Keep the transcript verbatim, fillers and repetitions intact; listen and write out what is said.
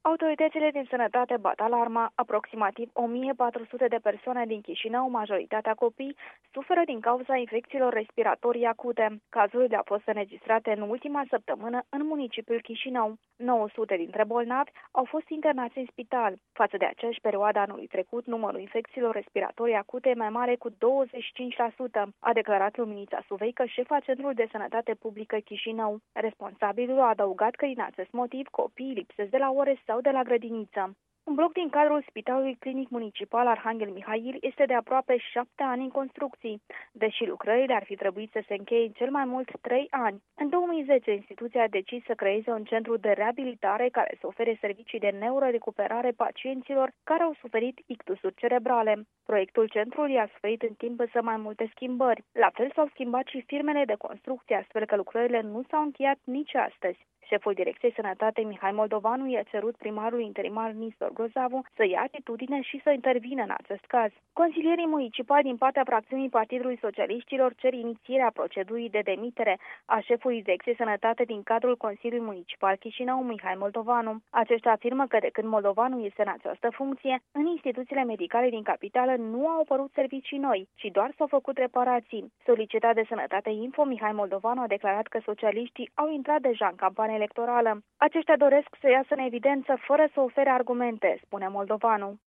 Autoritățile din sănătate bat alarma. Aproximativ o mie patru sute de persoane din Chișinău, majoritatea copii, suferă din cauza infecțiilor respiratorii acute. Cazurile au fost înregistrate în ultima săptămână în municipiul Chișinău. nouă sute dintre bolnavi au fost internați în spital. Față de aceeași perioadă anului trecut, numărul infecțiilor respiratorii acute e mai mare cu douăzeci și cinci la sută, a declarat Luminița Suveică, șefa Centrului de Sănătate Publică Chișinău. Responsabilul a adăugat că din acest motiv copiii lipsesc de la ore sau de la grădiniță. Un bloc din cadrul Spitalului Clinic Municipal Arhanghel Mihail este de aproape șapte ani în construcții, deși lucrările ar fi trebuit să se încheie în cel mai mult trei ani. În două mii zece, instituția a decis să creeze un centru de reabilitare care să ofere servicii de neurorecuperare pacienților care au suferit ictusuri cerebrale. Proiectul centrului a suferit în timp însă mai multe schimbări. La fel s-au schimbat și firmele de construcție, astfel că lucrările nu s-au încheiat nici astăzi. Șeful Direcției Sănătate, Mihai Moldovanu, i-a cerut primarului interimar Nistor Grozavu să ia atitudine și să intervină în acest caz. Consilierii municipali din partea fracțiunii Partidului Socialiștilor cer inițierea procedurii de demitere a șefului Direcției Sănătate din cadrul Consiliului Municipal Chișinău, Mihai Moldovanu. Aceștia afirmă că de când Moldovanu este în această funcție, în instituțiile medicale din capitală nu au apărut servicii noi, ci doar s-au făcut reparații. Solicitat de Sănătate Info, Mihai Moldovanu a declarat că socialiștii au intrat deja în campanie electorală. Aceștia doresc să iasă în evidență fără să ofere argumente, spune Moldovanu.